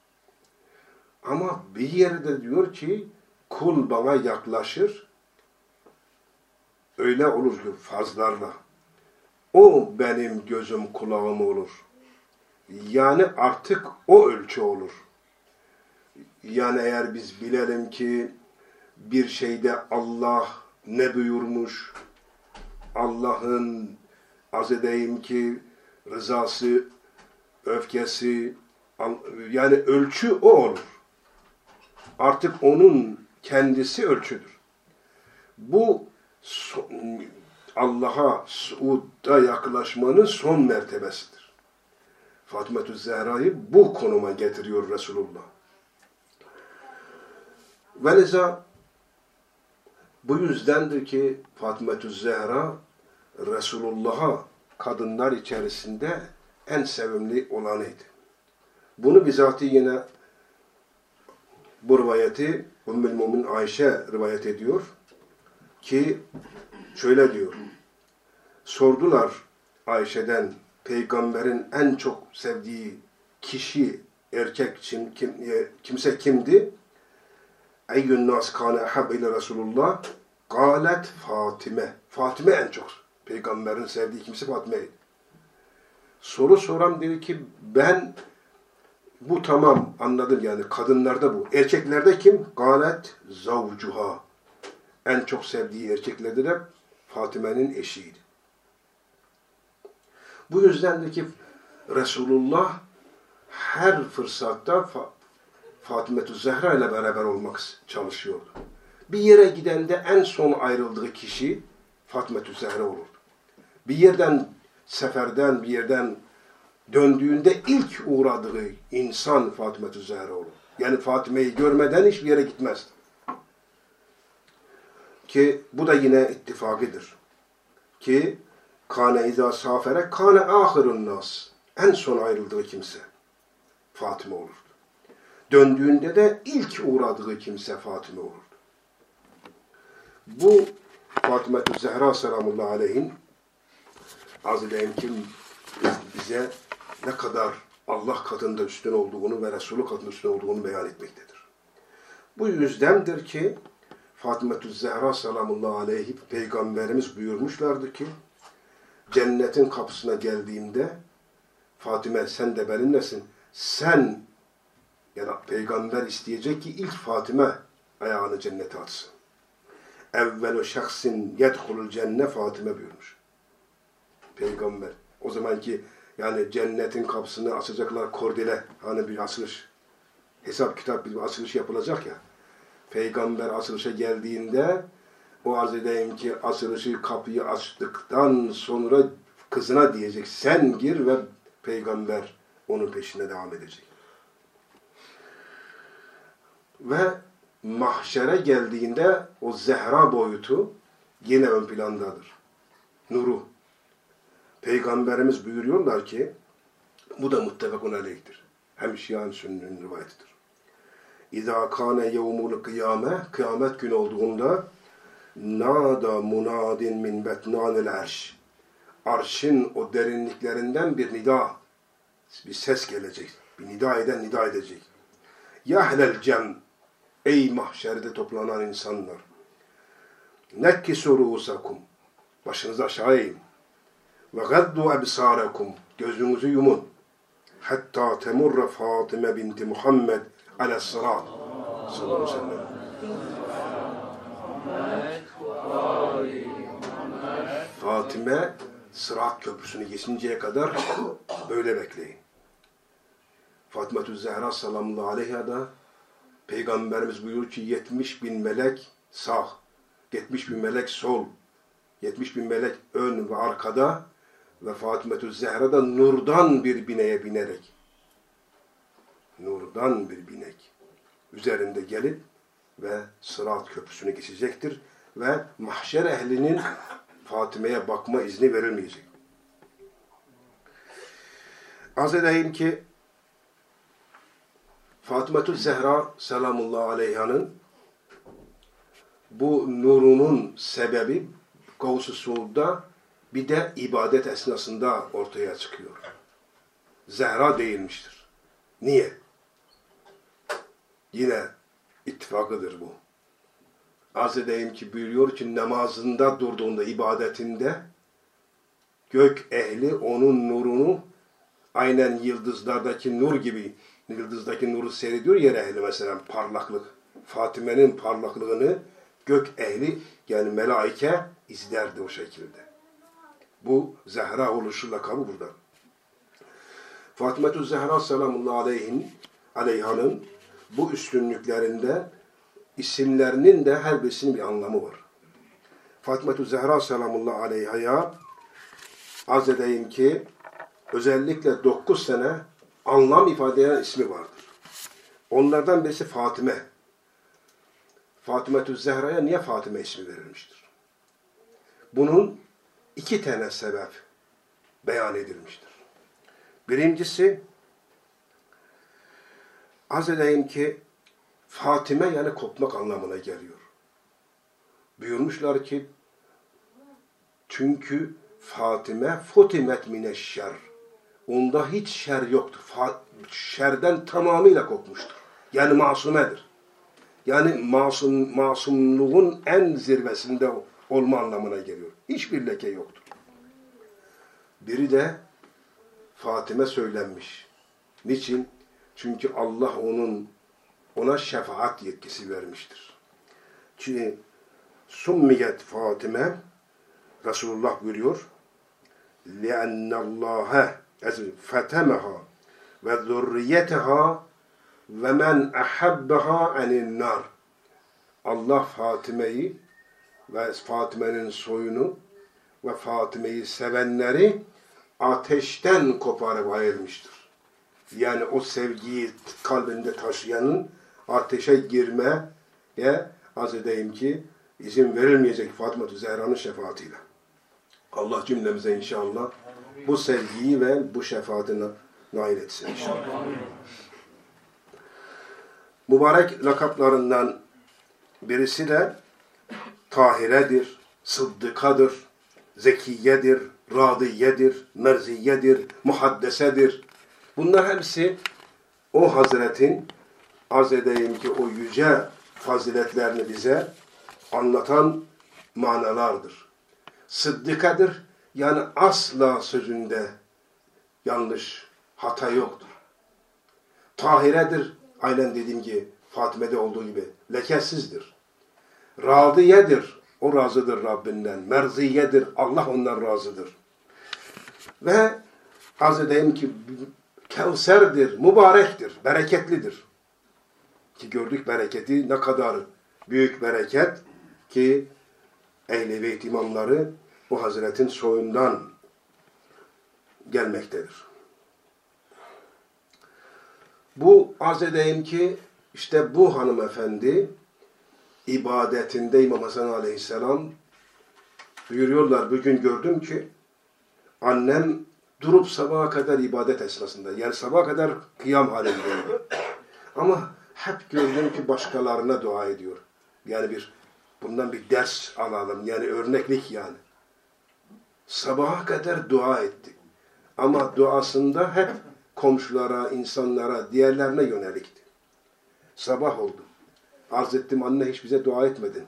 Ama bir yerde diyor ki kul bana yaklaşır, öyle olur ki fazlarla. O benim gözüm kulağım olur. Yani artık o ölçü olur. Yani eğer biz bilelim ki bir şeyde Allah ne buyurmuş, Allah'ın az edeyim ki rızası, öfkesi, yani ölçü o olur. Artık onun kendisi ölçüdür. Bu Allah'a suudda yaklaşmanın son mertebesidir. Fatimetü Zehra'yı bu konuma getiriyor Resulullah. Veleza bu yüzdendir ki Fatimetü Zehra Resulullah'a kadınlar içerisinde en sevimli olanıydı. Bunu bizatihi yine bu rivayeti Ümmül Mümin Ayşe rivayet ediyor ki şöyle diyor. Sordular Ayşe'den peygamberin en çok sevdiği kişi, erkek kim, kim, kimse kimdi? Eyyün nas kâne ehab ile Resulullah galet Fatime. Fatime en çok. Peygamberin sevdiği kimse Fatime'ydi. Soru soran dedi ki ben bu tamam anladım yani kadınlarda bu. Erkeklerde kim? Galet zavcuha. En çok sevdiği erkeklerde de Fatime'nin eşiydi. Bu yüzdendir ki Resulullah her fırsatta Fatimetü Zehra ile beraber olmak çalışıyordu. Bir yere gidende en son ayrıldığı kişi Fatimetü Zehra olurdu. Bir yerden, seferden, bir yerden döndüğünde ilk uğradığı insan Fatimetü Zehra olur. Yani Fatime'yi görmeden hiçbir yere gitmezdi. Ki bu da yine ittifakıdır. Ki kâne izâ sâfere kâne âhirun nâs. en son ayrıldığı kimse Fatıma olurdu. Döndüğünde de ilk uğradığı kimse Fatıma olurdu. Bu Fatıma-tü Zehra selamullahi aleyhin azizlerim kim bize ne kadar Allah katında üstün olduğunu ve Resulü katında üstün olduğunu beyan etmektedir. Bu yüzdendir ki Fatıma-tü Zehra selamullahi aleyhi Peygamberimiz buyurmuşlardı ki cennetin kapısına geldiğimde Fatıma sen de benimlesin. Sen yani Peygamber isteyecek ki ilk Fatıma ayağını cennete atsın. Evvelu şahsin yedhulul cenne Fatıma buyurmuş. Peygamber. O zamanki yani cennetin kapısını açacaklar kordele. Hani bir açılış, hesap kitap bir açılış yapılacak ya. Peygamber açılışa geldiğinde o arz edeyim ki açılışı kapıyı açtıktan sonra kızına diyecek sen gir ve Peygamber onun peşine devam edecek. Ve mahşere geldiğinde o Zehra boyutu yine ön plandadır. Nuru. Peygamberimiz buyuruyorlar ki bu da muttefakun aleyhtir. Hem Şia'nın Sünni'nin rivayetidir. İzâ kâne yevmul kıyâme kıyamet günü olduğunda nâda munâdin min betnânil arş arşın o derinliklerinden bir nida, bir ses gelecek. Bir nida eden nida edecek. Yahlel cem ey mahşerde toplanan insanlar. Nekkisu ruusakum başınızı aşağı eğin. Ve gaddu ebsârekum gözünüzü yumun. Hatta temurre Fatıma binti Muhammed aleyhissalam sallallahu aleyhi ve sellem. Fatıma Sırat Köprüsü'nü geçinceye kadar böyle bekleyin. Fatıma-tü Zehra sallallahu aleyha da Peygamberimiz buyuruyor ki yetmiş bin melek sağ, yetmiş bin melek sol, yetmiş bin melek ön ve arkada ve Fatıma-tü Zehra da nurdan bir bineğe binerek, nurdan bir binek üzerinde gelip ve Sırat Köprüsü'nü geçecektir ve mahşer ehlinin Fatıma'ya bakma izni verilmeyecek. Arz edeyim ki Fatıma-tü Zehra selamullahi aleyhanın bu nurunun sebebi Gavs-ı Suud'da bir de ibadet esnasında ortaya çıkıyor. Zehra değilmiştir. Niye? Yine ittifakıdır bu. Arz edeyim ki buyuruyor ki namazında durduğunda, ibadetinde gök ehli onun nurunu aynen yıldızlardaki nur gibi, yıldızdaki nuru seyrediyor yer ehli mesela parlaklık. Fatime'nin parlaklığını gök ehli yani melaike izlerdi o şekilde. Bu Zehra oluşu lakabı burada. Fatıma-tü Zehra selamullahi aleyhin, aleyhanın bu üstünlüklerinde isimlerinin de her birisinin bir anlamı var. Fatıma-tü Zehra selamullahi aleyhaya arz edeyim ki özellikle dokuz sene anlam ifade eden ismi vardır. Onlardan birisi Fatime. Fatıma-tü Zehra'ya niye Fatime ismi verilmiştir? Bunun iki tane sebep beyan edilmiştir. Birincisi arz edeyim ki Fatime yani kopmak anlamına geliyor. Buyurmuşlar ki çünkü Fatime futimet mineşşer. Onda hiç şer yoktur. Şerden tamamıyla kopmuştur. Yani masumedir. Yani masum, masumluğun en zirvesinde olma anlamına geliyor. Hiçbir leke yoktur. Biri de Fatime söylenmiş. Niçin? Çünkü Allah onun ona şefaat yetkisi vermiştir. Çünkü summiyet Fatime Resulullah buyuruyor لِأَنَّ اللّٰهَ فَتَمَهَا وَذُرِّيَّتَهَا وَمَنْ أَحَبَّهَا عَنِ النَّارِ Allah Fatime'yi ve Fatime'nin soyunu ve Fatime'yi sevenleri ateşten koparıp ayırmıştır. Yani o sevgiyi kalbinde taşıyanın ateşe girmeye arz edeyim ki izin verilmeyecek Fatıma-tü Zehra'nın şefaatiyle. Allah cümlemize inşallah bu sevgiyi ve bu şefaatini nail etsin inşallah. Mübarek lakaplarından birisi de Tahire'dir, Sıddıka'dır, Zekiye'dir, Radiye'dir, Merziye'dir, Muhaddese'dir. Bunlar hepsi o Hazretin, arz edeyim ki o yüce faziletlerini bize anlatan manalardır. Sıddıka'dır, yani asla sözünde yanlış, hata yoktur. Tahire'dir, aynen dediğim gibi, Fatime'de olduğu gibi, lekesizdir. Radiye'dir, o razıdır Rabbinden. Merziye'dir, Allah ondan razıdır. Ve arz edeyim ki, Kevser'dir, mübarektir, bereketlidir. Ki gördük bereketi ne kadar büyük bereket ki Ehl-i Beyt imamları bu Hazretin soyundan gelmektedir. Bu arz edeyim ki işte bu hanımefendi ibadetinde İmam Hasan Aleyhisselam buyuruyorlar. Bugün gördüm ki annem durup sabaha kadar ibadet esnasında, yani sabaha kadar kıyam halinde. Ama hep gördüm ki başkalarına dua ediyor. Yani bir bundan bir ders alalım. Yani örneklik yani. Sabaha kadar dua etti. Ama duasında hep komşulara, insanlara, diğerlerine yönelikti. Sabah oldu. Arz ettim, anne hiç bize dua etmedin.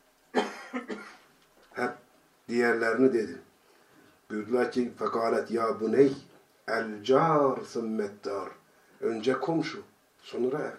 Hep diğerlerini dedi. Buyurdular ki fekalet ya buney el car sümmeddar. Önce komşu, sonra ev.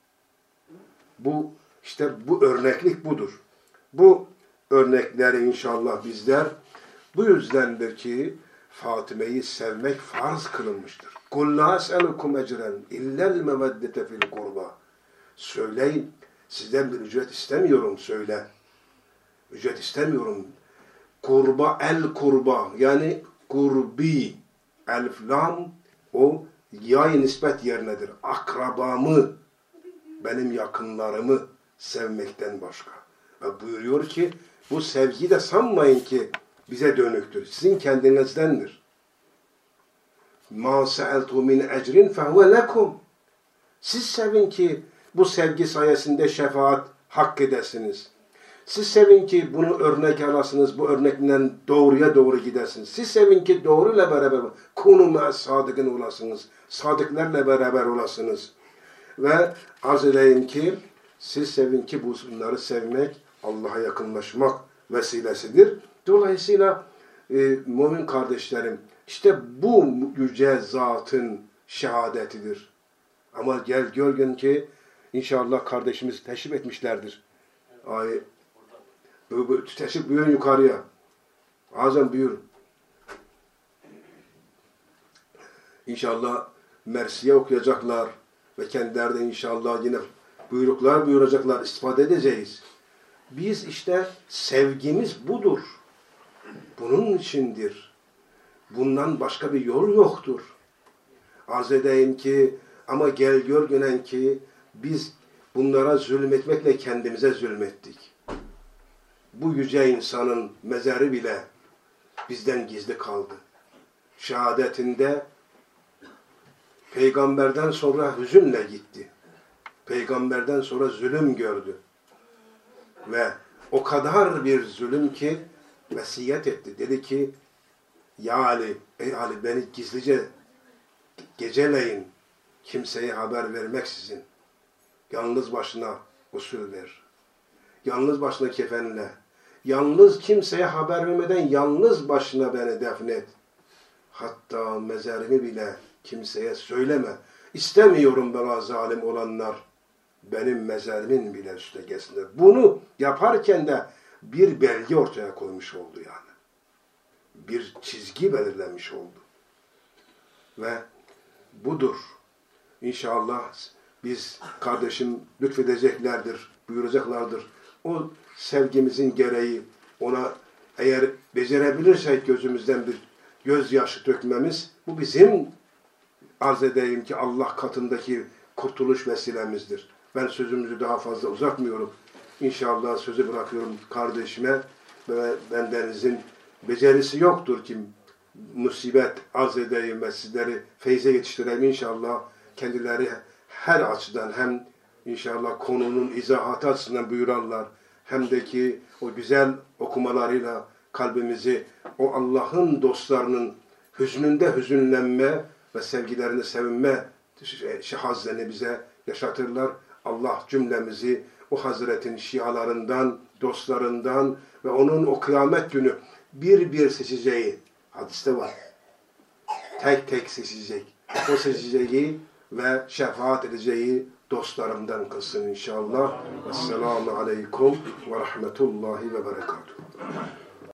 Bu işte bu örneklik budur. Bu örnekleri inşallah bizler bu yüzdendir ki Fatime'yi sevmek farz kılınmıştır. Kul la es'elukum ecren illel meveddete fil kurba. Söyleyin, sizden bir ücret istemiyorum söyle. Ücret istemiyorum. Kurba el kurba yani kurbi elif lam o yay nispet yernedir. Akrabamı, benim yakınlarımı sevmekten başka. Ve buyuruyor ki bu sevgi de sanmayın ki bize dönüktür. Sizin kendinizdendir. مَا سَأَلْتُ مِنْ اَجْرٍ فَهُوَ لَكُمْ. Siz sevin ki bu sevgi sayesinde şefaat hak edesiniz. Siz sevin ki bunu örnek alasınız, bu örnekten doğruya doğru gidesiniz. Siz sevin ki doğruyla beraber kunu me'as sadıkın olasınız. Sadıklarla beraber olasınız. Ve arz edeyim ki siz sevin ki bunları sevmek Allah'a yakınlaşmak vesilesidir. Dolayısıyla e, mümin kardeşlerim işte bu yüce zatın şehadetidir. Ama gel görün ki inşallah kardeşimiz teşrif etmişlerdir. Ay, bu, bu, teşrif buyurun yukarıya. Azam buyurun. İnşallah Mersiye okuyacaklar ve kendileri de inşallah yine buyruklar buyuracaklar, istifade edeceğiz. Biz işte sevgimiz budur. Bunun içindir. Bundan başka bir yol yoktur. Arz edeyim ki ama gel gör gören ki biz bunlara zulmetmekle kendimize zulmettik. Bu yüce insanın mezarı bile bizden gizli kaldı. Şehadetinde peygamberden sonra hüzünle gitti. Peygamberden sonra zulüm gördü. Ve o kadar bir zulüm ki vesiyet etti. Dedi ki ya Ali, ey Ali beni gizlice geceleyin kimseye haber vermeksizin yalnız başına usul ver. Yalnız başına kefenle. Yalnız kimseye haber vermeden yalnız başına beni defnet. Hatta mezarımı bile kimseye söyleme. İstemiyorum bana zalim olanlar benim mezarımın bile üstüne gelsinler. Bunu yaparken de bir belge ortaya koymuş oldu yani. Bir çizgi belirlenmiş oldu. Ve budur. İnşallah biz kardeşim lütfedeceklerdir, buyuracaklardır. O sevgimizin gereği ona eğer becerebilirsek gözümüzden bir gözyaşı dökmemiz bu bizim arz edeyim ki Allah katındaki kurtuluş vesilemizdir. Ben sözümüzü daha fazla uzatmıyorum. İnşallah sözü bırakıyorum kardeşime ve bendenizin becerisi yoktur ki musibet arz edeyim ve sizleri feyze yetiştireyim. İnşallah kendileri her açıdan hem inşallah konunun izahatı açısından buyurarlar, hem de ki o güzel okumalarıyla kalbimizi o Allah'ın dostlarının hüznünde hüzünlenme ve sevgilerini sevinme hazzini bize yaşatırlar. Allah cümlemizi o Hazretin şialarından, dostlarından ve onun o kıyamet günü bir bir seçeceği, hadiste var, tek tek seçecek, o seçeceği ve şefaat edeceği dostlarımdan kılsın inşallah. Esselamu aleyküm ve rahmetullahi ve berekatuhu.